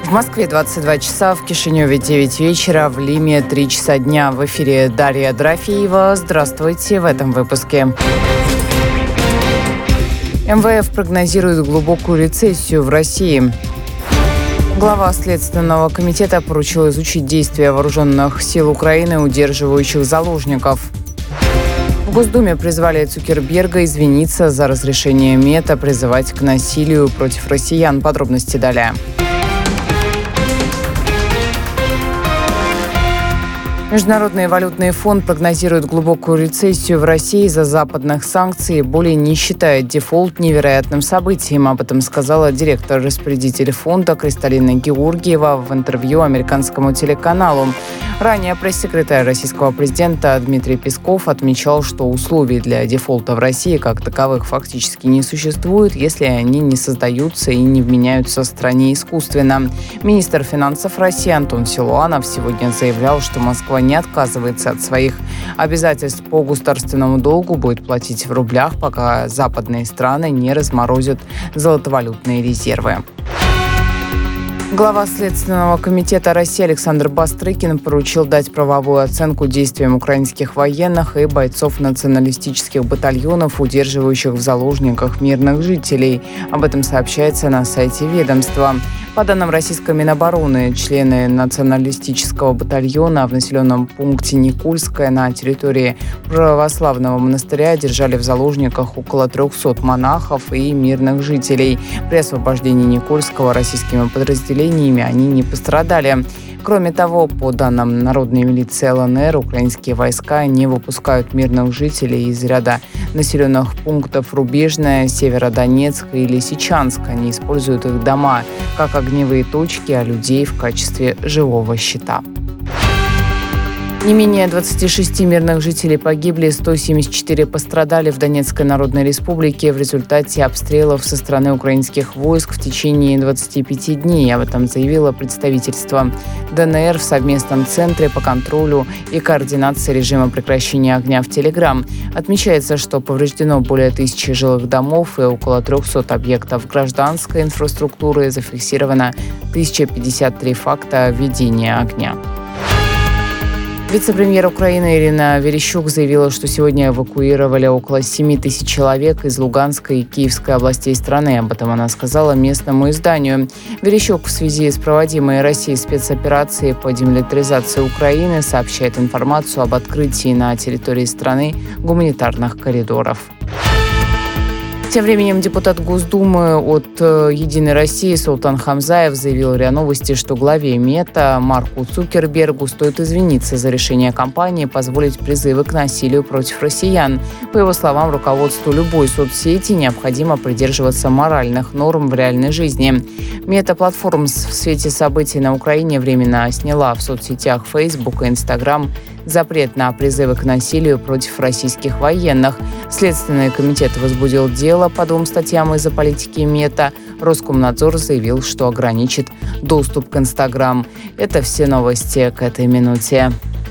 В Москве 22 часа, в Кишиневе 9 вечера, в Лиме 3 часа дня. В эфире Дарья Дорофеева. Здравствуйте в этом выпуске. МВФ прогнозирует глубокую рецессию в России. Глава Следственного комитета поручил изучить действия вооруженных сил Украины, удерживающих заложников. В Госдуме призвали Цукерберга извиниться за разрешение Мета призывать к насилию против россиян. Подробности далее. Международный валютный фонд прогнозирует глубокую рецессию в России из-за западных санкций и более не считает дефолт невероятным событием. Об этом сказала директор-распорядитель фонда Кристалина Георгиева в интервью американскому телеканалу. Ранее пресс-секретарь российского президента Дмитрий Песков отмечал, что условий для дефолта в России как таковых фактически не существует, если они не создаются и не вменяются в стране искусственно. Министр финансов России Антон Силуанов сегодня заявлял, что Москва не отказывается от своих обязательств по государственному долгу, будет платить в рублях, пока западные страны не разморозят золотовалютные резервы. Глава Следственного комитета России Александр Бастрыкин поручил дать правовую оценку действиям украинских военных и бойцов националистических батальонов, удерживающих в заложниках мирных жителей. Об этом сообщается на сайте ведомства. По данным российской Минобороны, члены националистического батальона в населенном пункте Никольское на территории православного монастыря держали в заложниках около 300 монахов и мирных жителей. При освобождении Никольского российскими подразделениями они не пострадали. Кроме того, по данным Народной милиции ЛНР, украинские войска не выпускают мирных жителей из ряда населенных пунктов Рубежное, Северодонецк и Лисичанск. Они используют их дома как огневые точки, а людей в качестве живого щита. Не менее 26 мирных жителей погибли, 174 пострадали в Донецкой Народной Республике в результате обстрелов со стороны украинских войск в течение 25 дней. Об этом заявило представительство ДНР в совместном центре по контролю и координации режима прекращения огня в Телеграм. Отмечается, что повреждено более 1000 жилых домов и около 300 объектов гражданской инфраструктуры. Зафиксировано 1053 факта ведения огня. Вице-премьер Украины Ирина Верещук заявила, что сегодня эвакуировали около 7 тысяч человек из Луганской и Киевской областей страны. Об этом она сказала местному изданию. Верещук в связи с проводимой Россией спецоперацией по демилитаризации Украины сообщает информацию об открытии на территории страны гуманитарных коридоров. Тем временем депутат Госдумы от «Единой России» Султан Хамзаев заявил РИА Новости, что главе Мета Марку Цукербергу стоит извиниться за решение компании позволить призывы к насилию против россиян. По его словам, руководству любой соцсети необходимо придерживаться моральных норм в реальной жизни. Мета Платформ в свете событий на Украине временно сняла в соцсетях Facebook и Instagram запрет на призывы к насилию против российских военных. Следственный комитет возбудил дело по 2 статьям из-за политики Мета. Роскомнадзор заявил, что ограничит доступ к Инстаграм. Это все новости к этой минуте.